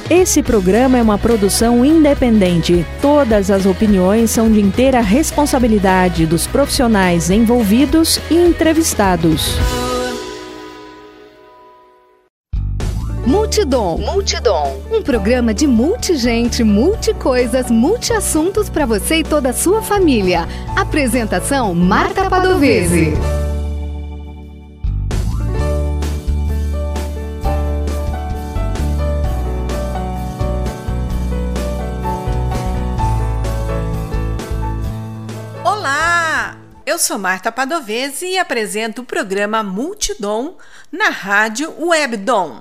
Esse programa é uma produção independente. Todas as opiniões são de inteira responsabilidade dos profissionais envolvidos e entrevistados. Multidom. Um programa de multigente, multicoisas, multiassuntos para você e toda a sua família. Apresentação: Marta Padovese. Eu sou Marta Padovese e apresento o programa Multidom na rádio Webdom.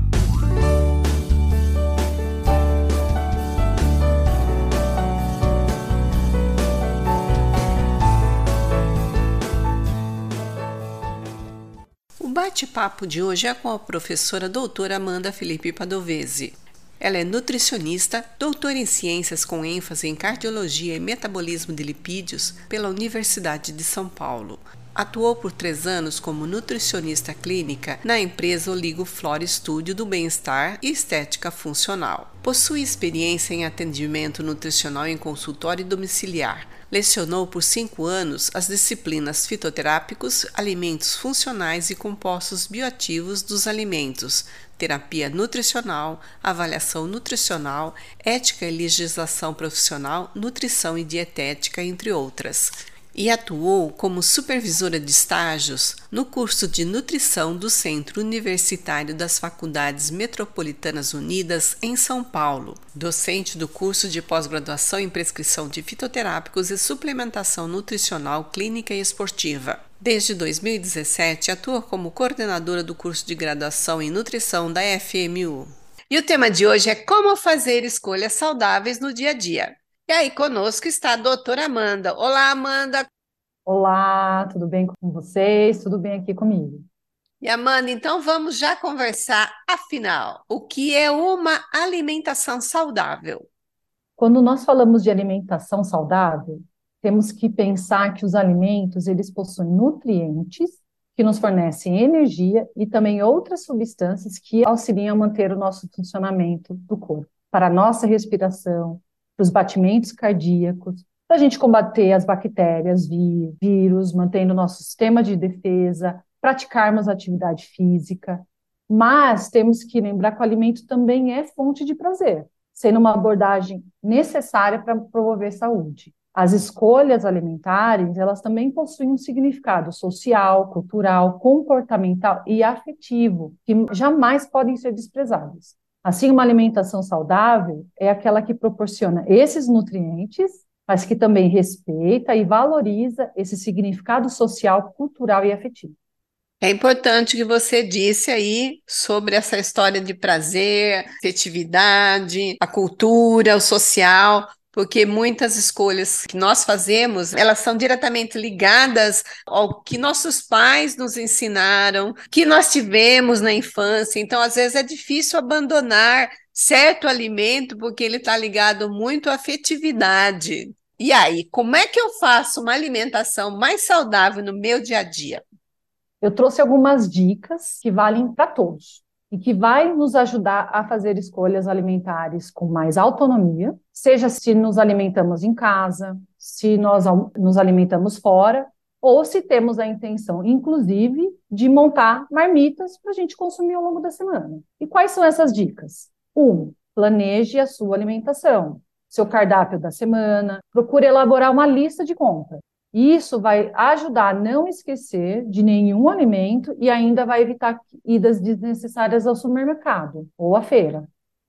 O bate-papo de hoje é com a professora doutora Amanda Felipe Padovese. Ela é nutricionista, doutora em ciências com ênfase em cardiologia e metabolismo de lipídios pela Universidade de São Paulo. Atuou por 3 anos como nutricionista clínica na empresa Oligo Flora Estúdio do Bem-Estar e Estética Funcional. Possui experiência em atendimento nutricional em consultório domiciliar. Lecionou por 5 anos as disciplinas fitoterápicos, alimentos funcionais e compostos bioativos dos alimentos, terapia nutricional, avaliação nutricional, ética e legislação profissional, nutrição e dietética, entre outras. E atuou como supervisora de estágios no curso de nutrição do Centro Universitário das Faculdades Metropolitanas Unidas, em São Paulo. Docente do curso de pós-graduação em prescrição de fitoterápicos e suplementação nutricional clínica e esportiva. Desde 2017, atua como coordenadora do curso de graduação em nutrição da FMU. E o tema de hoje é como fazer escolhas saudáveis no dia a dia. E aí conosco está a doutora Amanda. Olá, Amanda! Olá, tudo bem com vocês? Tudo bem aqui comigo? E Amanda, então vamos já conversar, afinal, o que é uma alimentação saudável? Quando nós falamos de alimentação saudável, temos que pensar que os alimentos, eles possuem nutrientes que nos fornecem energia e também outras substâncias que auxiliam a manter o nosso funcionamento do corpo, para a nossa respiração, para os batimentos cardíacos, para a gente combater as bactérias, vírus, mantendo o nosso sistema de defesa, praticarmos atividade física. Mas temos que lembrar que o alimento também é fonte de prazer, sendo uma abordagem necessária para promover saúde. As escolhas alimentares, elas também possuem um significado social, cultural, comportamental e afetivo, que jamais podem ser desprezados. Assim, uma alimentação saudável é aquela que proporciona esses nutrientes, mas que também respeita e valoriza esse significado social, cultural e afetivo. É importante que você disse aí sobre essa história de prazer, afetividade, a cultura, o social, porque muitas escolhas que nós fazemos, elas são diretamente ligadas ao que nossos pais nos ensinaram, que nós tivemos na infância. Então, às vezes, é difícil abandonar certo alimento, porque ele está ligado muito à afetividade. E aí, como é que eu faço uma alimentação mais saudável no meu dia a dia? Eu trouxe algumas dicas que valem para todos e que vai nos ajudar a fazer escolhas alimentares com mais autonomia, seja se nos alimentamos em casa, se nós nos alimentamos fora, ou se temos a intenção, inclusive, de montar marmitas para a gente consumir ao longo da semana. E quais são essas dicas? 1. Planeje a sua alimentação, seu cardápio da semana, procure elaborar uma lista de compra. Isso vai ajudar a não esquecer de nenhum alimento e ainda vai evitar idas desnecessárias ao supermercado ou à feira.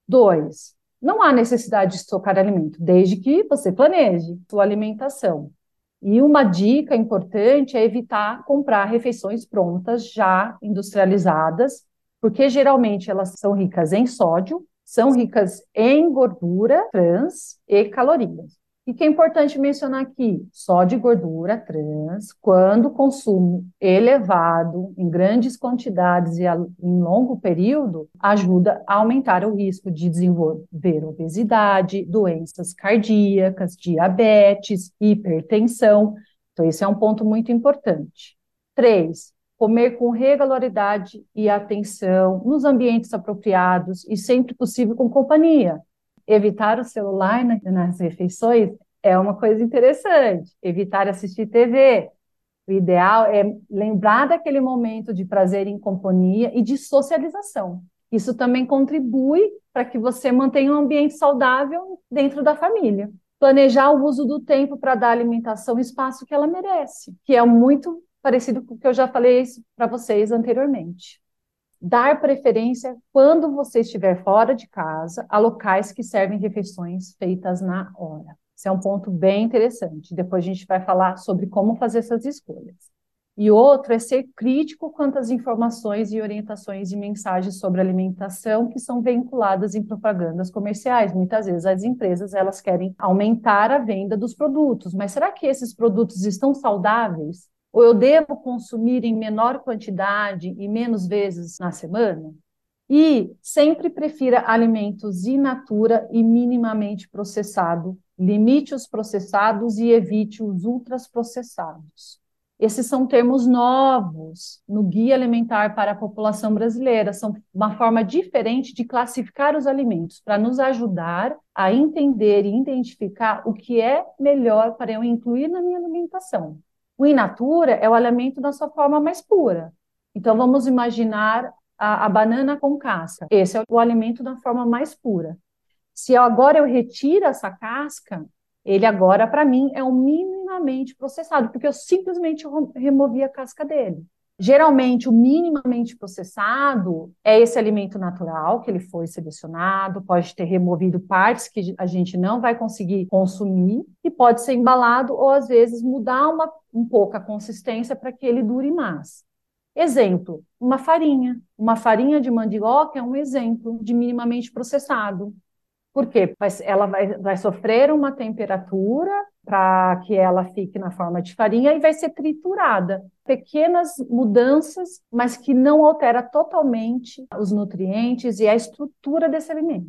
2. Não há necessidade de estocar alimento, desde que você planeje sua alimentação. E uma dica importante é evitar comprar refeições prontas, já industrializadas, porque geralmente elas são ricas em sódio, são ricas em gordura trans e calorias. E que é importante mencionar aqui, sódio e gordura trans, quando consumo elevado, em grandes quantidades e em longo período, ajuda a aumentar o risco de desenvolver obesidade, doenças cardíacas, diabetes, hipertensão. Então, esse é um ponto muito importante. 3. comer com regularidade e atenção, nos apropriados e sempre possível com companhia. Evitar o celular nas refeições é uma coisa interessante. Evitar assistir TV. O ideal é lembrar daquele momento de prazer em companhia e de socialização. Isso também contribui para que você mantenha um ambiente saudável dentro da família. Planejar o uso do tempo para dar à alimentação o espaço que ela merece, que é muito parecido com o que eu já falei para vocês anteriormente. Dar preferência, quando você estiver fora de casa, a locais que servem refeições feitas na hora. Esse é um ponto bem interessante. Depois a gente vai falar sobre como fazer essas escolhas. E outro é ser crítico quanto às informações e orientações e mensagens sobre alimentação que são vinculadas em propagandas comerciais. Muitas vezes as empresas elas querem aumentar a venda dos produtos, mas será que esses produtos estão saudáveis? Ou eu devo consumir em menor quantidade e menos vezes na semana? E sempre prefira alimentos in natura e minimamente processado. Limite os processados e evite os ultraprocessados. Esses são termos novos no Guia Alimentar para a População Brasileira. São uma forma diferente de classificar os alimentos, para nos ajudar a entender e identificar o que é melhor para eu incluir na minha alimentação. O in natura é o alimento da sua forma mais pura. Então, vamos imaginar a banana com casca. Esse é o alimento da forma mais pura. Se agora eu retiro essa casca, ele agora, para mim, é um minimamente processado, porque eu simplesmente removi a casca dele. Geralmente, o minimamente processado é esse alimento natural, que ele foi selecionado, pode ter removido partes que a gente não vai conseguir consumir, e pode ser embalado ou, às vezes, mudar um pouco a consistência para que ele dure mais. Exemplo, uma farinha. Uma farinha de mandioca é um exemplo de minimamente processado. Por quê? Ela vai sofrer uma temperatura para que ela fique na forma de farinha e vai ser triturada. Pequenas mudanças, mas que não altera totalmente os nutrientes e a estrutura desse alimento.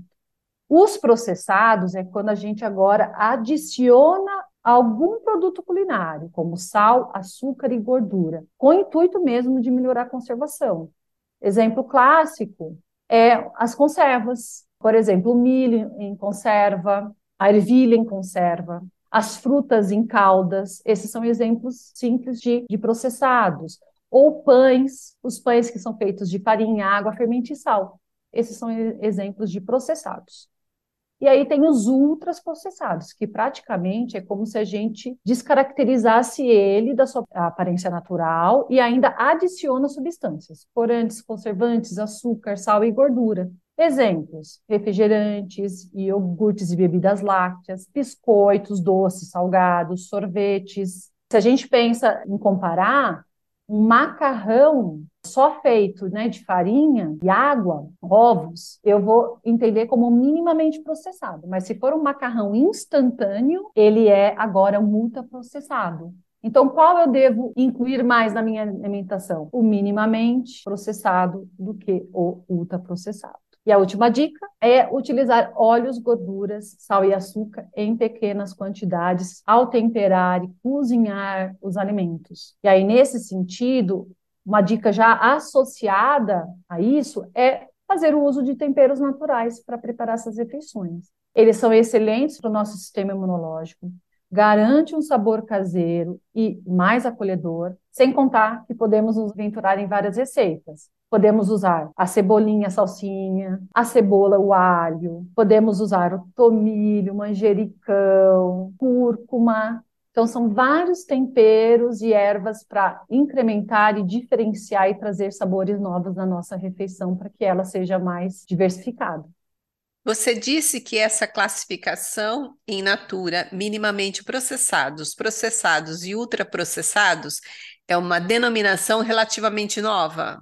Os processados é quando a gente agora adiciona algum produto culinário, como sal, açúcar e gordura, com o intuito mesmo de melhorar a conservação. Exemplo clássico é as conservas. Por exemplo, o milho em conserva, a ervilha em conserva, as frutas em caldas. Esses são exemplos simples de processados. Ou pães, os pães que são feitos de farinha, água, fermento e sal. Esses são exemplos de processados. E aí tem os ultraprocessados, que praticamente é como se a gente descaracterizasse ele da sua aparência natural e ainda adiciona substâncias, corantes, conservantes, açúcar, sal e gordura. Exemplos: refrigerantes, iogurtes e bebidas lácteas, biscoitos, doces, salgados, sorvetes. Se a gente pensa em comparar, um macarrão só feito, né, de farinha e água, ovos, eu vou entender como minimamente processado. Mas se for um macarrão instantâneo, ele é agora um ultraprocessado. Então, qual eu devo incluir mais na minha alimentação? O minimamente processado do que o ultraprocessado. E a última dica é utilizar óleos, gorduras, sal e açúcar em pequenas quantidades ao temperar e cozinhar os alimentos. E aí, nesse sentido, uma dica já associada a isso é fazer o uso de temperos naturais para preparar essas refeições. Eles são excelentes para o nosso sistema imunológico, garante um sabor caseiro e mais acolhedor, sem contar que podemos nos aventurar em várias receitas. Podemos usar a cebolinha, a salsinha, a cebola, o alho, podemos usar o tomilho, manjericão, cúrcuma. Então, são vários temperos e ervas para incrementar e diferenciar e trazer sabores novos na nossa refeição para que ela seja mais diversificada. Você disse que essa classificação em natura, minimamente processados, processados e ultraprocessados, é uma denominação relativamente nova?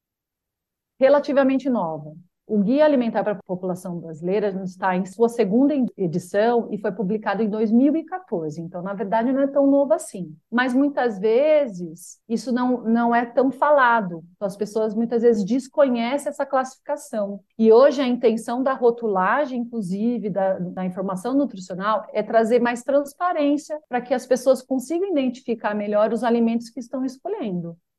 Relativamente nova. O Guia Alimentar para a População Brasileira está em sua segunda edição e foi publicado em 2014. Então, na verdade, não é tão novo assim. Mas, muitas vezes, isso não é tão falado. Então, as pessoas, muitas vezes, desconhecem essa classificação. E hoje, a intenção da rotulagem, inclusive, da informação nutricional, é trazer mais transparência para que as pessoas consigam identificar melhor os alimentos que estão escolhendo.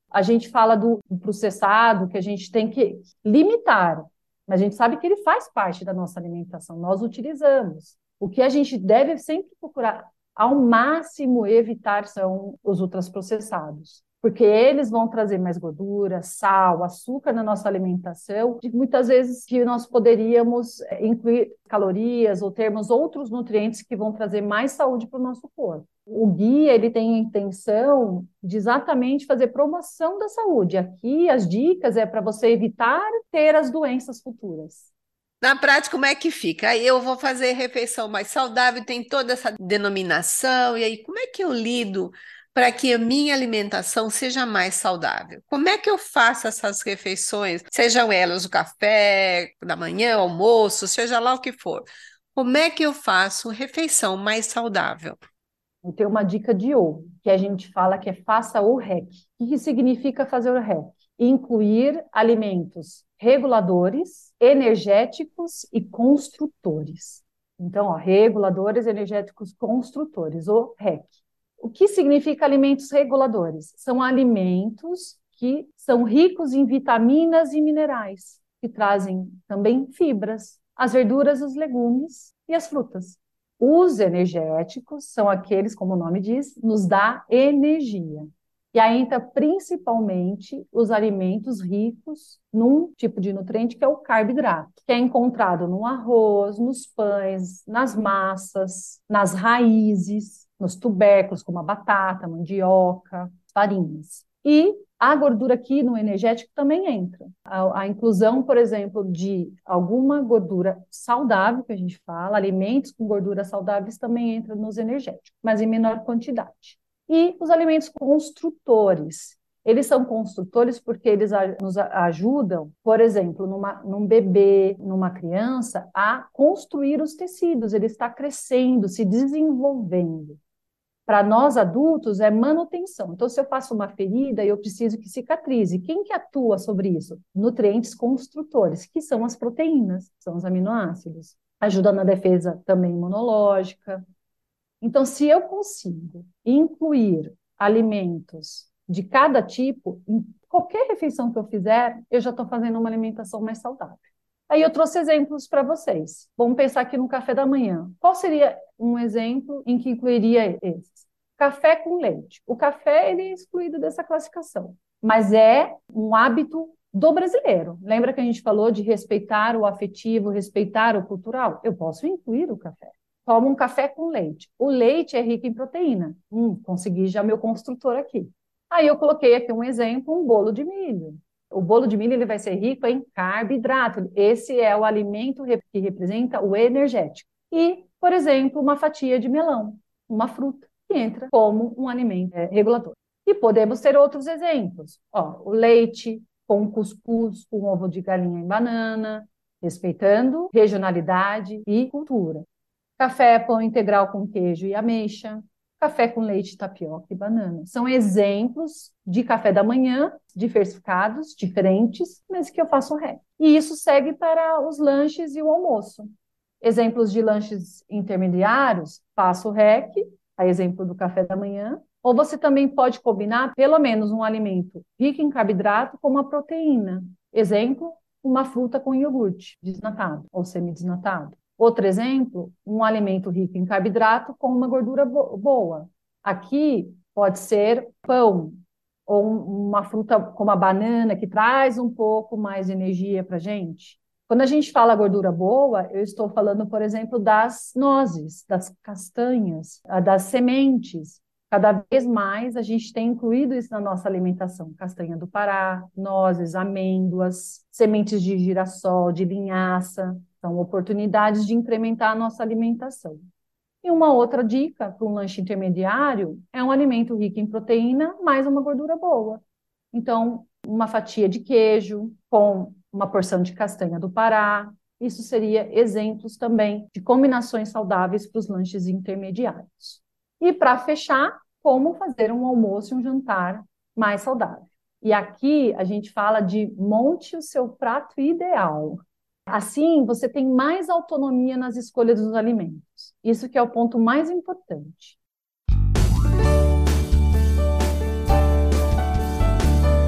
A gente fala do processado, que a gente tem que limitar, mas a gente sabe que ele faz parte da nossa alimentação, nós utilizamos. O que a gente deve sempre procurar, ao máximo, evitar são os ultraprocessados, porque eles vão trazer mais gordura, sal, açúcar na nossa alimentação, e muitas vezes que nós poderíamos incluir calorias ou termos outros nutrientes que vão trazer mais saúde para o nosso corpo. O guia, ele tem a intenção de exatamente fazer promoção da saúde. Aqui, as dicas é para você evitar ter as doenças futuras. Na prática, como é que fica? Aí eu vou fazer refeição mais saudável, tem toda essa denominação, e aí como é que eu lido para que a minha alimentação seja mais saudável? Como é que eu faço essas refeições, sejam elas o café da manhã, almoço, seja lá o que for? Como é que eu faço refeição mais saudável? Eu tenho uma dica de ouro, que a gente fala que é faça o REC. O que significa fazer o REC? Incluir alimentos reguladores, energéticos e construtores. Então, reguladores, energéticos, construtores, o REC. O que significa alimentos reguladores? São alimentos que são ricos em vitaminas e minerais, que trazem também fibras, as verduras, os legumes e as frutas. Os energéticos são aqueles, como o nome diz, nos dá energia. E aí entra principalmente os alimentos ricos num tipo de nutriente que é o carboidrato, que é encontrado no arroz, nos pães, nas massas, nas raízes, nos tubérculos, como a batata, a mandioca, farinhas. E a gordura aqui no energético também entra. A inclusão, por exemplo, de alguma gordura saudável, que a gente fala, alimentos com gorduras saudáveis também entra nos energéticos, mas em menor quantidade. E os alimentos construtores. Eles são construtores porque eles nos ajudam, por exemplo, num bebê, numa criança, a construir os tecidos. Ele está crescendo, se desenvolvendo. Para nós adultos é manutenção. Então, se eu faço uma ferida, eu preciso que cicatrize. Quem que atua sobre isso? Nutrientes construtores, que são as proteínas, são os aminoácidos. Ajuda na defesa também imunológica. Então, se eu consigo incluir alimentos de cada tipo, em qualquer refeição que eu fizer, eu já estou fazendo uma alimentação mais saudável. Aí eu trouxe exemplos para vocês. Vamos pensar aqui no café da manhã. Qual seria um exemplo em que incluiria esses? Café com leite. O café ele é excluído dessa classificação, mas é um hábito do brasileiro. Lembra que a gente falou de respeitar o afetivo, respeitar o cultural? Eu posso incluir o café. Tomo um café com leite. O leite é rico em proteína. Consegui já meu construtor aqui. Aí eu coloquei aqui um exemplo, um bolo de milho. O bolo de milho ele vai ser rico em carboidrato. Esse é o alimento que representa o energético. E, por exemplo, uma fatia de melão, uma fruta, que entra como um alimento regulador. E podemos ter outros exemplos. O leite com cuscuz, com ovo de galinha em banana, respeitando regionalidade e cultura. Café, pão integral com queijo e ameixa. Café com leite, tapioca e banana. São exemplos de café da manhã, diversificados, diferentes, mas que eu faço REC. E isso segue para os lanches e o almoço. Exemplos de lanches intermediários, faço REC, a exemplo do café da manhã. Ou você também pode combinar pelo menos um alimento rico em carboidrato com uma proteína. Exemplo, uma fruta com iogurte desnatado ou semidesnatado. Outro exemplo, um alimento rico em carboidrato com uma gordura boa. Aqui pode ser pão, ou uma fruta como a banana, que traz um pouco mais de energia para a gente. Quando a gente fala gordura boa, eu estou falando, por exemplo, das nozes, das castanhas, das sementes. Cada vez mais a gente tem incluído isso na nossa alimentação. Castanha do Pará, nozes, amêndoas, sementes de girassol, de linhaça. São oportunidades de incrementar a nossa alimentação. E uma outra dica para um lanche intermediário é um alimento rico em proteína, mais uma gordura boa. Então, uma fatia de queijo com uma porção de castanha do Pará. Isso seria exemplos também de combinações saudáveis para os lanches intermediários. E para fechar, como fazer um almoço e um jantar mais saudável. E aqui a gente fala de monte o seu prato ideal. Assim, você tem mais autonomia nas escolhas dos alimentos. Isso que é o ponto mais importante.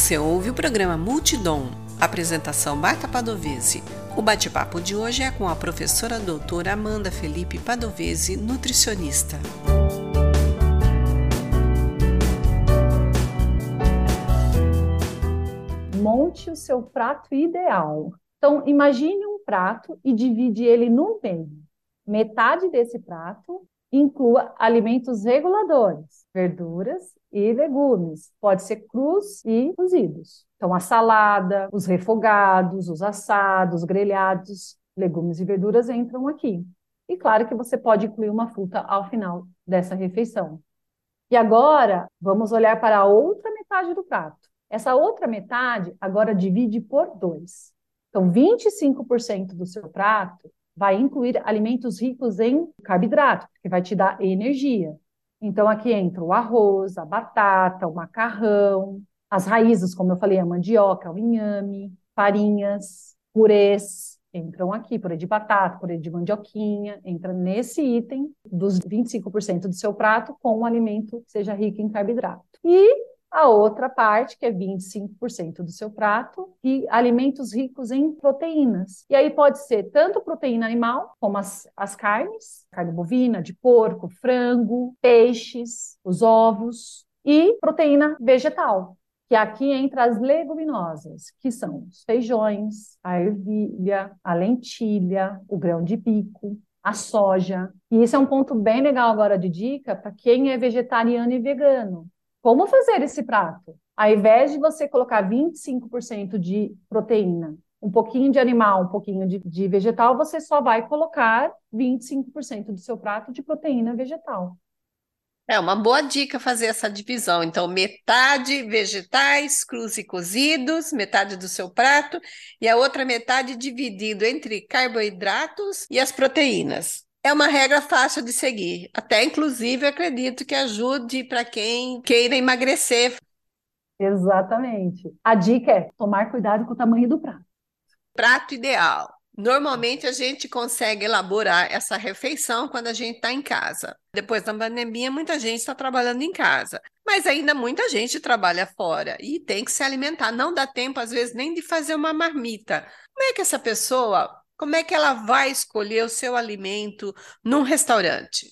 Você ouve o programa Multidom. Apresentação Marta Padovese. O bate-papo de hoje é com a professora doutora Amanda Felipe Padovese, nutricionista. Monte o seu prato ideal. Então, imagine um prato e divide ele no meio. Metade desse prato inclua alimentos reguladores, verduras e legumes. Pode ser crus e cozidos. Então, a salada, os refogados, os assados, grelhados, legumes e verduras entram aqui. E claro que você pode incluir uma fruta ao final dessa refeição. E agora, vamos olhar para a outra metade do prato. Essa outra metade agora divide por 2. Então, 25% do seu prato vai incluir alimentos ricos em carboidrato, que vai te dar energia. Então, aqui entra o arroz, a batata, o macarrão, as raízes, como eu falei, a mandioca, o inhame, farinhas, purês, entram aqui, purê de batata, purê de mandioquinha, entra nesse item dos 25% do seu prato com um alimento que seja rico em carboidrato. E a outra parte, que é 25% do seu prato, e alimentos ricos em proteínas. E aí pode ser tanto proteína animal, como as carnes, carne bovina, de porco, frango, peixes, os ovos, e proteína vegetal, que aqui entra as leguminosas, que são os feijões, a ervilha, a lentilha, o grão de bico, a soja. E isso é um ponto bem legal agora de dica para quem é vegetariano e vegano. Como fazer esse prato? Ao invés de você colocar 25% de proteína, um pouquinho de animal, um pouquinho de vegetal, você só vai colocar 25% do seu prato de proteína vegetal. É uma boa dica fazer essa divisão. Então, metade vegetais, crus e cozidos, metade do seu prato, e a outra metade dividido entre carboidratos e as proteínas. É uma regra fácil de seguir. Até, inclusive, acredito que ajude para quem queira emagrecer. Exatamente. A dica é tomar cuidado com o tamanho do prato. Prato ideal. Normalmente a gente consegue elaborar essa refeição quando a gente está em casa. Depois da pandemia, muita gente está trabalhando em casa, mas ainda muita gente trabalha fora e tem que se alimentar. Não dá tempo, às vezes, nem de fazer uma marmita. Como é que ela vai escolher o seu alimento num restaurante?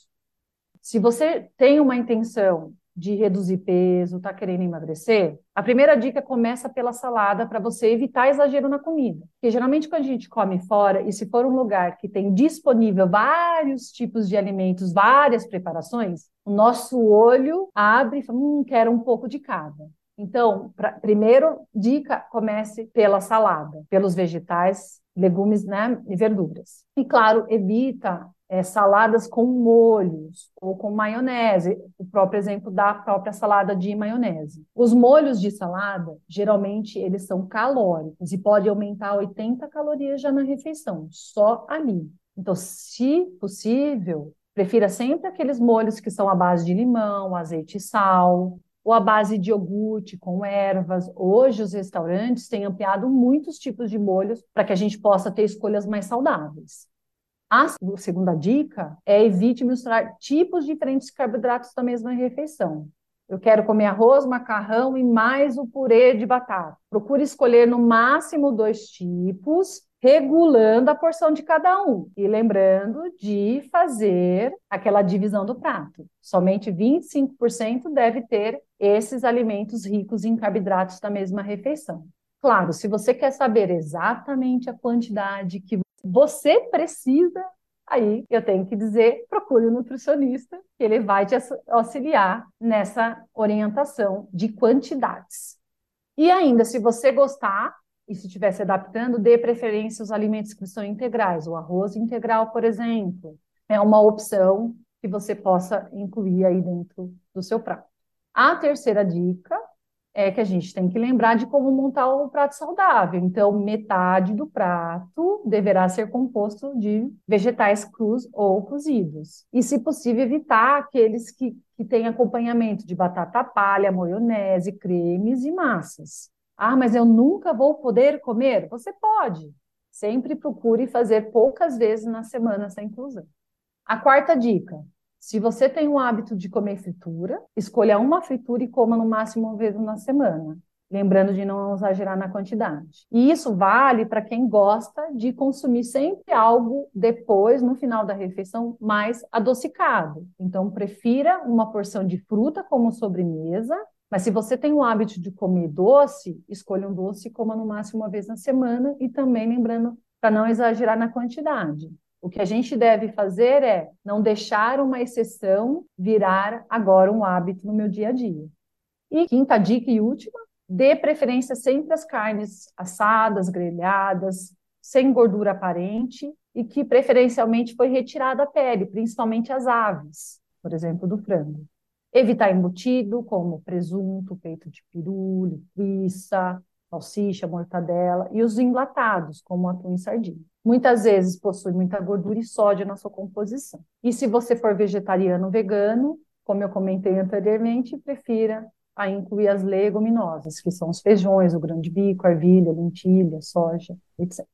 Se você tem uma intenção de reduzir peso, está querendo emagrecer, a primeira dica começa pela salada para você evitar exagero na comida. Porque geralmente quando a gente come fora, e se for um lugar que tem disponível vários tipos de alimentos, várias preparações, o nosso olho abre e fala, quero um pouco de cada. Então, primeiro, dica, comece pela salada, pelos vegetais, legumes, né, e verduras. E, claro, evita saladas com molhos ou com maionese, o próprio exemplo da própria salada de maionese. Os molhos de salada, geralmente, eles são calóricos e podem aumentar 80 calorias já na refeição, só ali. Então, se possível, prefira sempre aqueles molhos que são à base de limão, azeite e sal, ou à base de iogurte com ervas. Hoje os restaurantes têm ampliado muitos tipos de molhos para que a gente possa ter escolhas mais saudáveis. A segunda dica é evite misturar tipos diferentes de carboidratos da mesma refeição. Eu quero comer arroz, macarrão e mais o purê de batata. Procure escolher no máximo 2 tipos, regulando a porção de cada um. E lembrando de fazer aquela divisão do prato. Somente 25% deve ter esses alimentos ricos em carboidratos da mesma refeição. Claro, se você quer saber exatamente a quantidade que você precisa, aí eu tenho que dizer, procure um nutricionista, que ele vai te auxiliar nessa orientação de quantidades. E ainda, se você gostar, e se estiver se adaptando, dê preferência aos alimentos que são integrais. O arroz integral, por exemplo, é uma opção que você possa incluir aí dentro do seu prato. A terceira dica é que a gente tem que lembrar de como montar o prato saudável. Então, metade do prato deverá ser composto de vegetais crus ou cozidos. E, se possível, evitar aqueles que têm acompanhamento de batata palha, maionese, cremes e massas. Ah, mas eu nunca vou poder comer? Você pode. Sempre procure fazer poucas vezes na semana essa inclusão. A quarta dica: se você tem o hábito de comer fritura, escolha uma fritura e coma no máximo uma vez na semana. lembrando de não exagerar na quantidade. E isso vale para quem gosta de consumir sempre algo depois, no final da refeição, mais adocicado. Então, prefira uma porção de fruta como sobremesa, mas se você tem o hábito de comer doce, escolha um doce e coma no máximo uma vez na semana, e também lembrando para não exagerar na quantidade. O que a gente deve fazer é não deixar uma exceção virar agora um hábito no meu dia a dia. E quinta dica e última, dê preferência sempre às carnes assadas, grelhadas, sem gordura aparente e que preferencialmente foi retirada a pele, principalmente as aves, por exemplo, do frango. Evitar embutido, como presunto, peito de peru, linguiça, salsicha, mortadela, e os enlatados, como atum e sardinha. Muitas vezes possui muita gordura e sódio na sua composição. E se você for vegetariano ou vegano, como eu comentei anteriormente, prefira a incluir as leguminosas, que são os feijões, o grão de bico, a ervilha, a lentilha, soja, etc.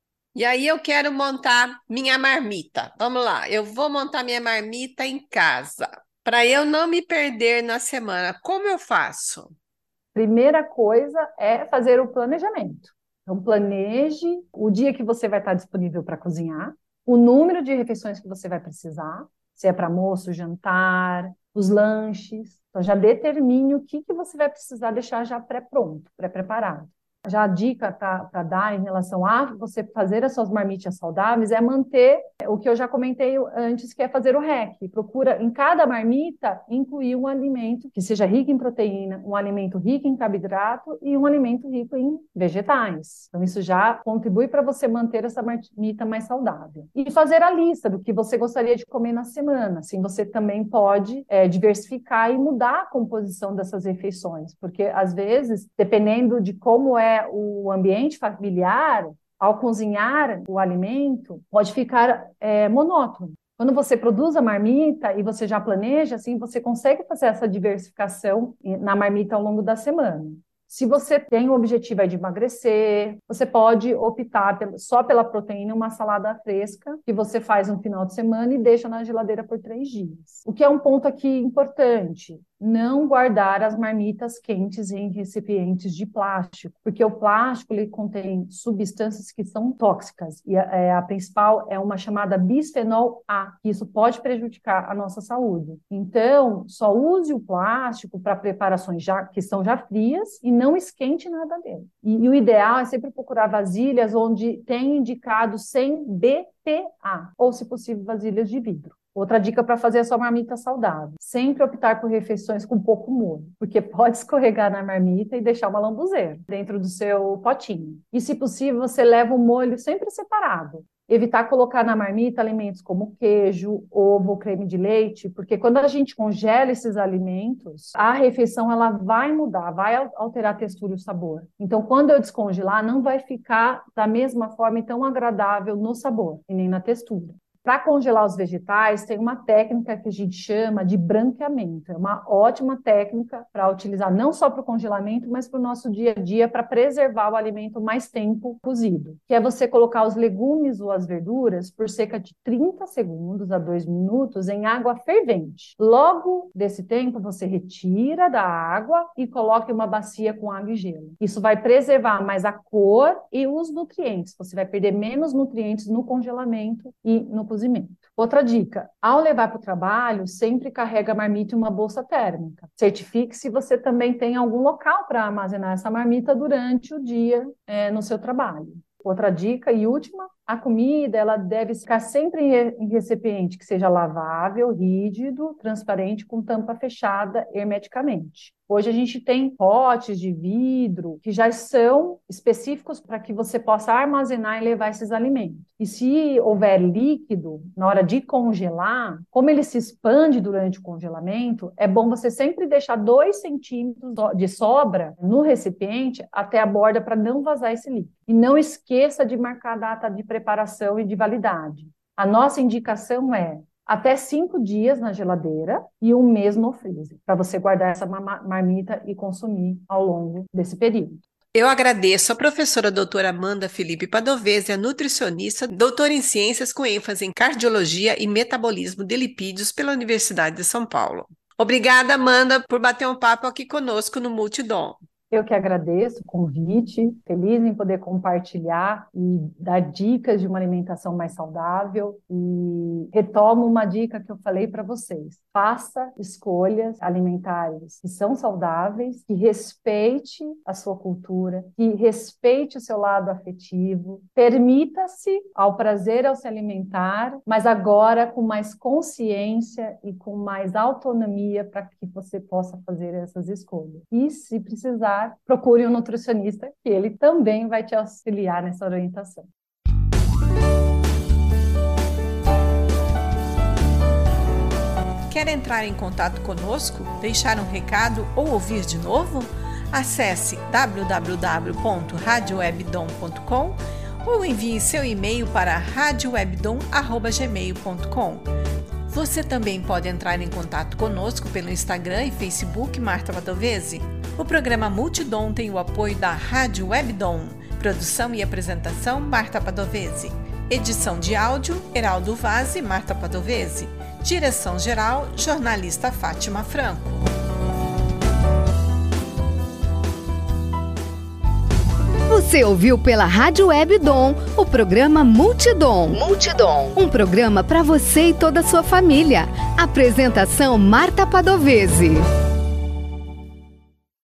E aí eu quero montar minha marmita. Vamos lá, eu vou montar minha marmita em casa. Para eu não me perder na semana, como eu faço? Primeira coisa é fazer o planejamento. Então, planeje o dia que você vai estar disponível para cozinhar, o número de refeições que você vai precisar, se é para almoço, jantar, os lanches. Então, já determine o que você vai precisar deixar já pré-pronto, pré-preparado. Já a dica para dar em relação a você fazer as suas marmitas saudáveis é manter o que eu já comentei antes, que é fazer o REC. Procura, em cada marmita, incluir um alimento que seja rico em proteína, um alimento rico em carboidrato e um alimento rico em vegetais. Então, isso já contribui para você manter essa marmita mais saudável. E fazer a lista do que você gostaria de comer na semana. Assim, você também pode diversificar e mudar a composição dessas refeições, porque, às vezes, dependendo de como é o ambiente familiar, ao cozinhar o alimento, pode ficar monótono. Quando você produz a marmita e você já planeja, assim, você consegue fazer essa diversificação na marmita ao longo da semana. Se você tem o objetivo de emagrecer, você pode optar só pela proteína, uma salada fresca, que você faz no final de semana e deixa na geladeira por 3 dias. O que é um ponto aqui importante, não guardar as marmitas quentes em recipientes de plástico, porque o plástico ele contém substâncias que são tóxicas, e a principal é uma chamada bisfenol A, que isso pode prejudicar a nossa saúde. Então, só use o plástico para preparações que são já frias e não esquente nada dele. E o ideal é sempre procurar vasilhas onde tem indicado sem BPA, ou, se possível, vasilhas de vidro. Outra dica para fazer a sua marmita saudável: sempre optar por refeições com pouco molho, porque pode escorregar na marmita e deixar uma lambuzeira dentro do seu potinho. E, se possível, você leva o molho sempre separado. Evitar colocar na marmita alimentos como queijo, ovo, creme de leite, porque quando a gente congela esses alimentos, a refeição ela vai mudar, vai alterar a textura e o sabor. Então, quando eu descongelar, não vai ficar da mesma forma e tão agradável no sabor e nem na textura. Para congelar os vegetais, tem uma técnica que a gente chama de branqueamento. É uma ótima técnica para utilizar não só para o congelamento, mas para o nosso dia a dia, para preservar o alimento mais tempo cozido. Que é você colocar os legumes ou as verduras por cerca de 30 segundos a 2 minutos em água fervente. Logo desse tempo, você retira da água e coloca em uma bacia com água e gelo. Isso vai preservar mais a cor e os nutrientes. Você vai perder menos nutrientes no congelamento e no cozimento. Outra dica: ao levar para o trabalho, sempre carrega a marmita em uma bolsa térmica. Certifique se você também tem algum local para armazenar essa marmita durante o dia no seu trabalho. Outra dica e última: a comida ela deve ficar sempre em recipiente que seja lavável, rígido, transparente, com tampa fechada hermeticamente. Hoje a gente tem potes de vidro que já são específicos para que você possa armazenar e levar esses alimentos. E se houver líquido, na hora de congelar, como ele se expande durante o congelamento, é bom você sempre deixar 2 centímetros de sobra no recipiente até a borda para não vazar esse líquido. E não esqueça de marcar a data de preparação e de validade. A nossa indicação é até 5 dias na geladeira e 1 mês no freezer, para você guardar essa marmita e consumir ao longo desse período. Eu agradeço a professora doutora Amanda Felipe Padovese, a nutricionista, doutora em ciências com ênfase em cardiologia e metabolismo de lipídios pela Universidade de São Paulo. Obrigada, Amanda, por bater um papo aqui conosco no Multidom. Eu que agradeço o convite, feliz em poder compartilhar e dar dicas de uma alimentação mais saudável, e retomo uma dica que eu falei para vocês. Faça escolhas alimentares que são saudáveis, que respeite a sua cultura, que respeite o seu lado afetivo, permita-se ao prazer ao se alimentar, mas agora com mais consciência e com mais autonomia para que você possa fazer essas escolhas. E se precisar, procure um nutricionista, que ele também vai te auxiliar nessa orientação. Quer entrar em contato conosco, deixar um recado ou ouvir de novo? Acesse www.radiowebdom.com ou envie seu e-mail para radiowebdom@gmail.com. Você também pode entrar em contato conosco pelo Instagram e Facebook Marta Padovese. O programa Multidom tem o apoio da Rádio Webdom. Produção e apresentação Marta Padovese. Edição de áudio Heraldo Vaz e Marta Padovese. Direção-geral jornalista Fátima Franco. Você ouviu pela Rádio Webdom o programa Multidom. Um programa para você e toda a sua família. Apresentação Marta Padovese.